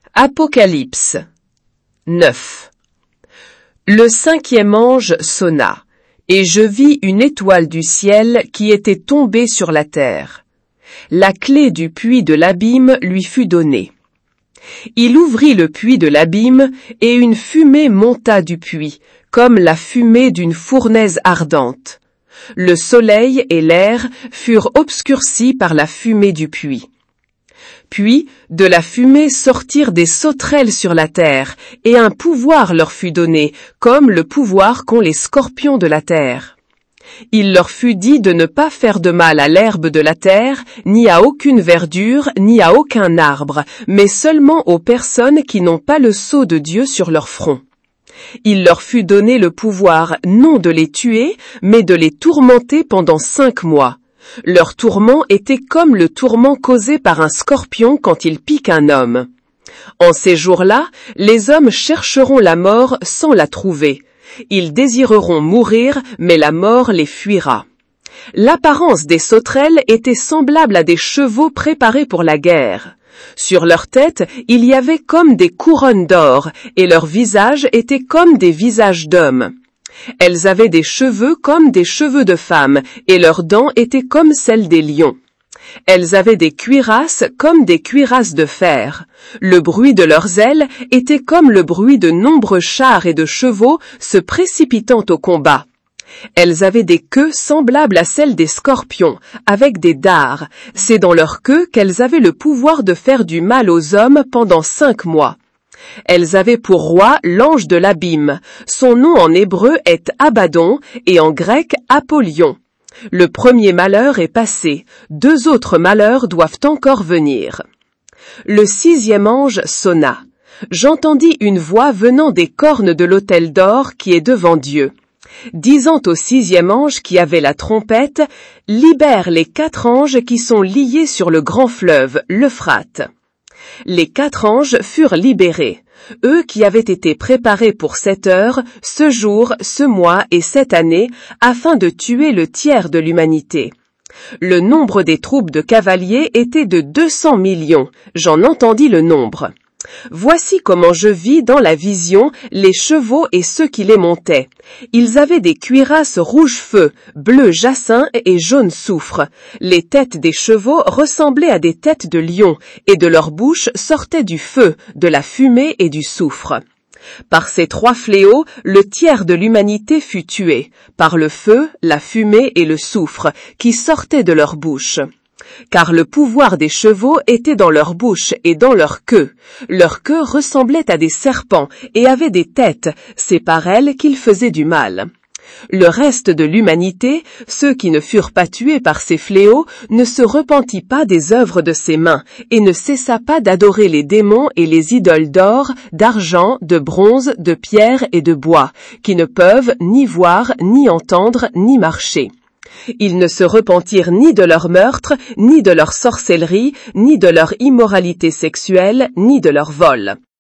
Apocalypse 9. Le cinquième ange sonna, et je vis une étoile du ciel qui était tombée sur la terre. La clé du puits de l'abîme lui fut donnée. Il ouvrit le puits de l'abîme, et une fumée monta du puits, comme la fumée d'une fournaise ardente. Le soleil et l'air furent obscurcis par la fumée du puits. Puis, de la fumée sortirent des sauterelles sur la terre, et un pouvoir leur fut donné, comme le pouvoir qu'ont les scorpions de la terre. Il leur fut dit de ne pas faire de mal à l'herbe de la terre, ni à aucune verdure, ni à aucun arbre, mais seulement aux personnes qui n'ont pas le sceau de Dieu sur leur front. Il leur fut donné le pouvoir non de les tuer, mais de les tourmenter pendant 5 mois. Leur tourment était comme le tourment causé par un scorpion quand il pique un homme. En ces jours-là, les hommes chercheront la mort sans la trouver. Ils désireront mourir, mais la mort les fuira. L'apparence des sauterelles était semblable à des chevaux préparés pour la guerre. Sur leur tête, il y avait comme des couronnes d'or, et leurs visages étaient comme des visages d'hommes. Elles avaient des cheveux comme des cheveux de femmes, et leurs dents étaient comme celles des lions. Elles avaient des cuirasses comme des cuirasses de fer. Le bruit de leurs ailes était comme le bruit de nombreux chars et de chevaux se précipitant au combat. Elles avaient des queues semblables à celles des scorpions, avec des dards. C'est dans leur queue qu'elles avaient le pouvoir de faire du mal aux hommes pendant 5 mois. Elles avaient pour roi l'ange de l'abîme. Son nom en hébreu est Abaddon et en grec Apollyon. Le premier malheur est passé, 2 autres malheurs doivent encore venir. Le 6e ange sonna. J'entendis une voix venant des cornes de l'autel d'or qui est devant Dieu, disant au 6e ange qui avait la trompette, « Libère les 4 anges qui sont liés sur le grand fleuve, l'Euphrate. » Les 4 anges furent libérés, eux qui avaient été préparés pour 7 heures, ce jour, ce mois et cette année, afin de tuer le tiers de l'humanité. Le nombre des troupes de cavaliers était de 200 millions, j'en entendis le nombre. Voici comment je vis dans la vision les chevaux et ceux qui les montaient. Ils avaient des cuirasses rouge feu, bleu jassin et jaune soufre. Les têtes des chevaux ressemblaient à des têtes de lions, et de leur bouche sortait du feu, de la fumée et du soufre. Par ces 3 fléaux, le tiers de l'humanité fut tué, par le feu, la fumée et le soufre, qui sortaient de leur bouche. Car le pouvoir des chevaux était dans leur bouche et dans leur queue. Leur queue ressemblait à des serpents et avait des têtes, c'est par elles qu'ils faisaient du mal. Le reste de l'humanité, ceux qui ne furent pas tués par ces fléaux, ne se repentit pas des œuvres de ses mains, et ne cessa pas d'adorer les démons et les idoles d'or, d'argent, de bronze, de pierre et de bois, qui ne peuvent ni voir, ni entendre, ni marcher. Ils ne se repentirent ni de leur meurtre, ni de leur sorcellerie, ni de leur immoralité sexuelle, ni de leur vol.